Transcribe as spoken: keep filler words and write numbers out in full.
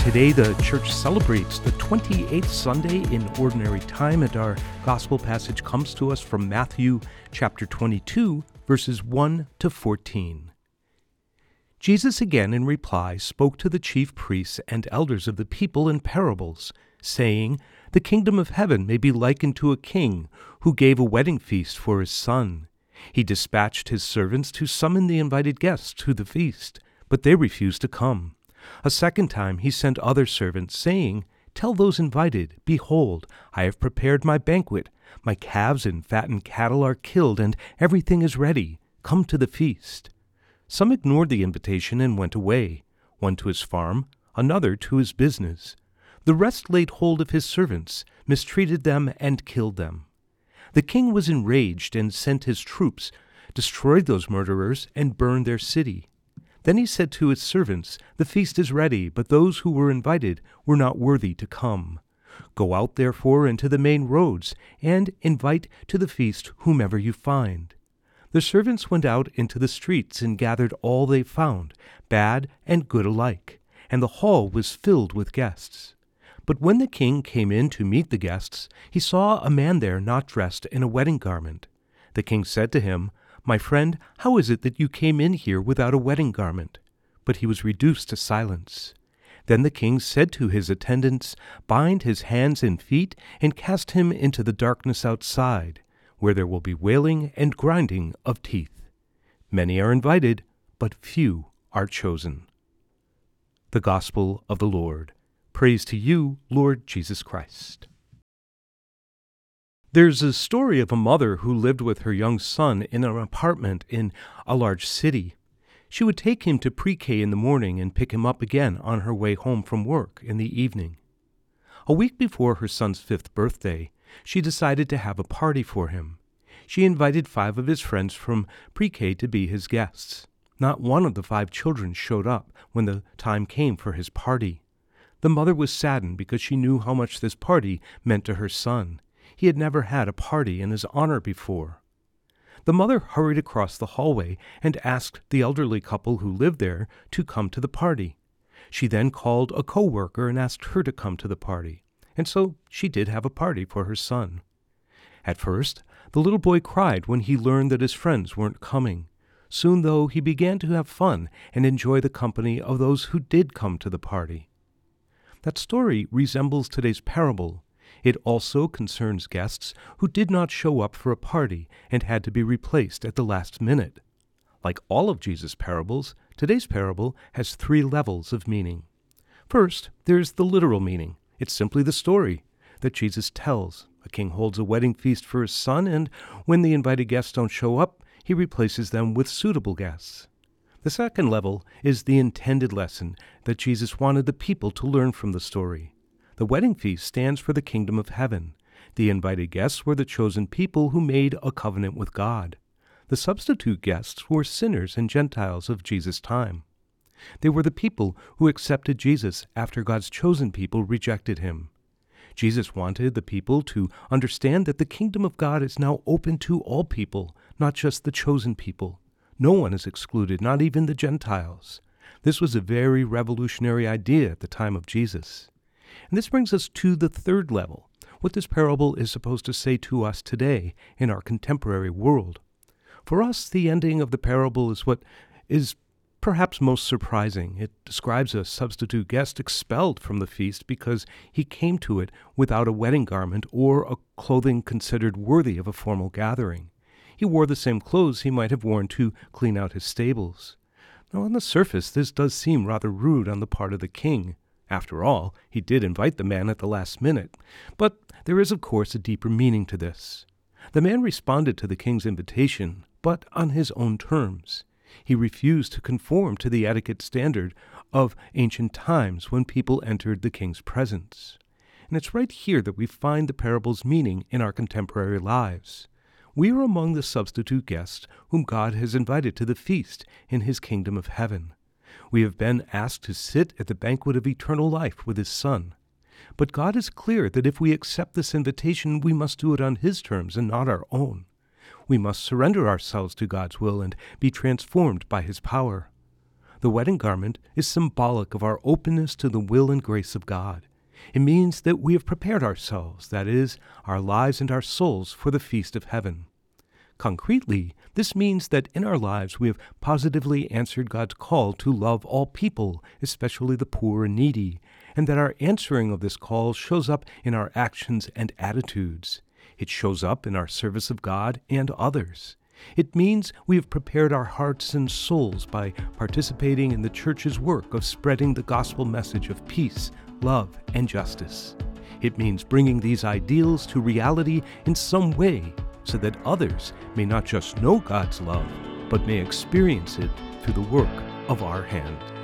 Today, the church celebrates the twenty-eighth Sunday in Ordinary Time, and our gospel passage comes to us from Matthew chapter twenty-two, verses one to fourteen. Jesus again in reply spoke to the chief priests and elders of the people in parables, saying, "The kingdom of heaven may be likened to a king who gave a wedding feast for his son. He dispatched his servants to summon the invited guests to the feast, but they refused to come. A second time he sent other servants, saying, 'Tell those invited, behold, I have prepared my banquet. My calves and fattened cattle are killed, and everything is ready. Come to the feast.' Some ignored the invitation and went away, one to his farm, another to his business. The rest laid hold of his servants, mistreated them, and killed them. The king was enraged and sent his troops, destroyed those murderers, and burned their city. Then he said to his servants, 'The feast is ready, but those who were invited were not worthy to come. Go out therefore into the main roads, and invite to the feast whomever you find.' The servants went out into the streets and gathered all they found, bad and good alike, and the hall was filled with guests. But when the king came in to meet the guests, he saw a man there not dressed in a wedding garment. The king said to him, 'My friend, how is it that you came in here without a wedding garment?' But he was reduced to silence. Then the king said to his attendants, 'Bind his hands and feet and cast him into the darkness outside, where there will be wailing and grinding of teeth. Many are invited, but few are chosen.'" The Gospel of the Lord. Praise to you, Lord Jesus Christ. There's a story of a mother who lived with her young son in an apartment in a large city. She would take him to pre-K in the morning and pick him up again on her way home from work in the evening. A week before her son's fifth birthday, she decided to have a party for him. She invited five of his friends from pre-K to be his guests. Not one of the five children showed up when the time came for his party. The mother was saddened because she knew how much this party meant to her son. He had never had a party in his honor before. The mother hurried across the hallway and asked the elderly couple who lived there to come to the party. She then called a co-worker and asked her to come to the party, and so she did have a party for her son. At first, the little boy cried when he learned that his friends weren't coming. Soon, though, he began to have fun and enjoy the company of those who did come to the party. That story resembles today's parable. It also concerns guests who did not show up for a party and had to be replaced at the last minute. Like all of Jesus' parables, today's parable has three levels of meaning. First, there's the literal meaning. It's simply the story that Jesus tells. A king holds a wedding feast for his son, and when the invited guests don't show up, he replaces them with suitable guests. The second level is the intended lesson that Jesus wanted the people to learn from the story. The wedding feast stands for the kingdom of heaven. The invited guests were the chosen people who made a covenant with God. The substitute guests were sinners and Gentiles of Jesus' time. They were the people who accepted Jesus after God's chosen people rejected him. Jesus wanted the people to understand that the kingdom of God is now open to all people, not just the chosen people. No one is excluded, not even the Gentiles. This was a very revolutionary idea at the time of Jesus. And this brings us to the third level, what this parable is supposed to say to us today in our contemporary world. For us, the ending of the parable is what is perhaps most surprising. It describes a substitute guest expelled from the feast because he came to it without a wedding garment or a clothing considered worthy of a formal gathering. He wore the same clothes he might have worn to clean out his stables. Now, on the surface, this does seem rather rude on the part of the king. After all, he did invite the man at the last minute. But there is, of course, a deeper meaning to this. The man responded to the king's invitation, but on his own terms. He refused to conform to the etiquette standard of ancient times when people entered the king's presence. And it's right here that we find the parable's meaning in our contemporary lives. We are among the substitute guests whom God has invited to the feast in his kingdom of heaven. We have been asked to sit at the banquet of eternal life with his Son. But God is clear that if we accept this invitation, we must do it on his terms and not our own. We must surrender ourselves to God's will and be transformed by his power. The wedding garment is symbolic of our openness to the will and grace of God. It means that we have prepared ourselves, that is, our lives and our souls, for the feast of heaven. Concretely, this means that in our lives we have positively answered God's call to love all people, especially the poor and needy, and that our answering of this call shows up in our actions and attitudes. It shows up in our service of God and others. It means we have prepared our hearts and souls by participating in the church's work of spreading the gospel message of peace, love, and justice. It means bringing these ideals to reality in some way so that others may not just know God's love, but may experience it through the work of our hand.